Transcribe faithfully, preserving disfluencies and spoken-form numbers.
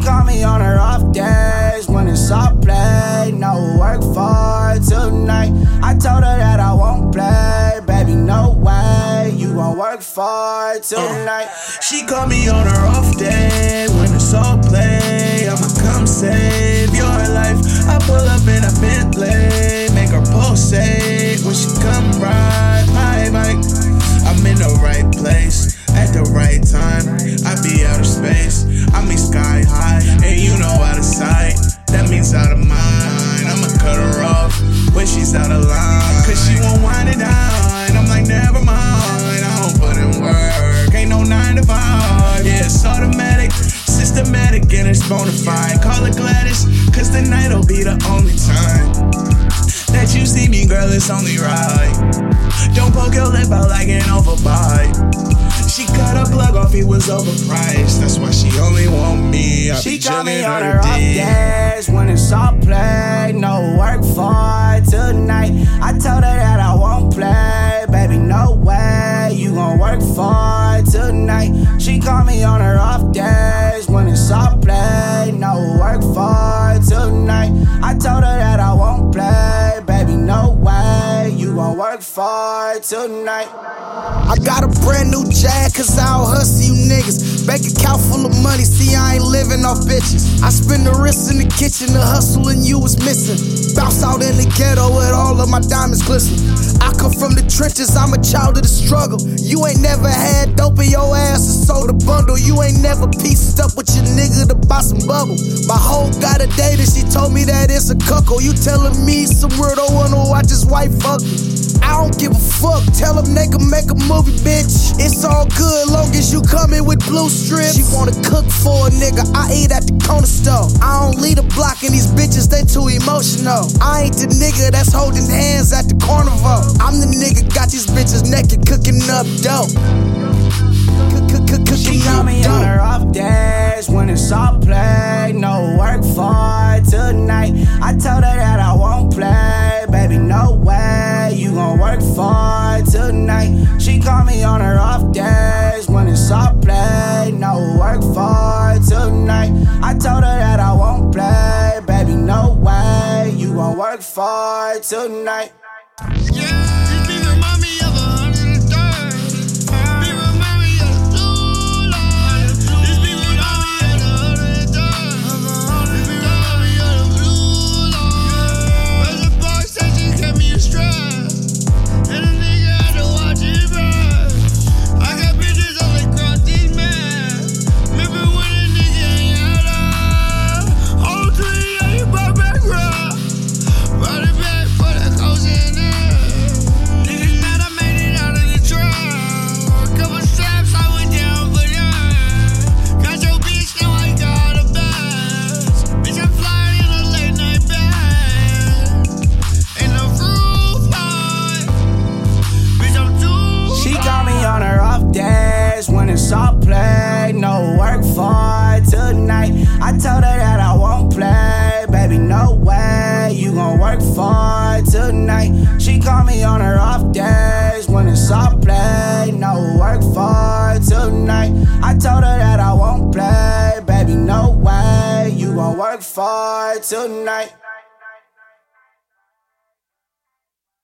call me on her off days when it's all play. No work for tonight. I told her that I won't play. Baby, no way. You won't work for tonight. Uh, she call me on her off day when it's all play. I'ma come save your life. I pull up in a Bentley, make her pulsate when she come ride my bike. I'm in the right place at the right time. I be out of space, I mean sky high, and you know out of sight. That means out of mind. I'ma cut her off when she's out of line, cause she won't wind it down. I'm like, never mind, I don't put in work. Ain't no nine to five. Yeah, it's automatic, systematic, and it's bona fide. Call it Gladys, cause tonight'll be the only time that you see me, girl, it's only right. Don't poke your lip out like an overbite. She cut her plug off, it was overpriced. That's why she only want me. I she be got me on her, her off days when it's all play. No work for tonight. I told her that I won't play. Baby, no way. You gon' work for tonight. She call me on her off days when it's all play. No work for tonight. I told her that I won't play. Baby, no way. You gon' work for tonight. I got a brand new Jag, cause I don't hustle you niggas. Bank account full of money, see I ain't living off bitches. I spend the wrist in the kitchen, the hustle and you was missing. Bounce out in the ghetto with all of my diamonds glisten. I come from the trenches, I'm a child of the struggle. You ain't never had dope in your ass and sold a bundle. You ain't never pieced up with your nigga to buy some bubble. My hoe got a date and she told me that it's a cuckold. You telling me some weirdo wanna watch his wife fuck me? I don't give a fuck, tell them they can make a movie, bitch. It's all good, long as you coming with blue strips. She wanna cook for a nigga, I eat at the corner store. I don't lead a block and these bitches, they too emotional. I ain't the nigga that's holding hands at the carnival. I'm the nigga got these bitches naked cooking up dope. She call me on her off days when it's all play. No work for tonight. I told her that I won't play. Baby, no way. You gon' work for tonight. She call me on her off days when it's all play. No work for tonight. I told her that I won't play. Baby, no way. You gon' work for tonight. Yeah. When it's all play, no work for tonight. I told her that I won't play. Baby, no way. You gon' work for tonight. She call me on her off days when it's all play. No work for tonight. I told her that I won't play. Baby, no way. You gon' work for tonight.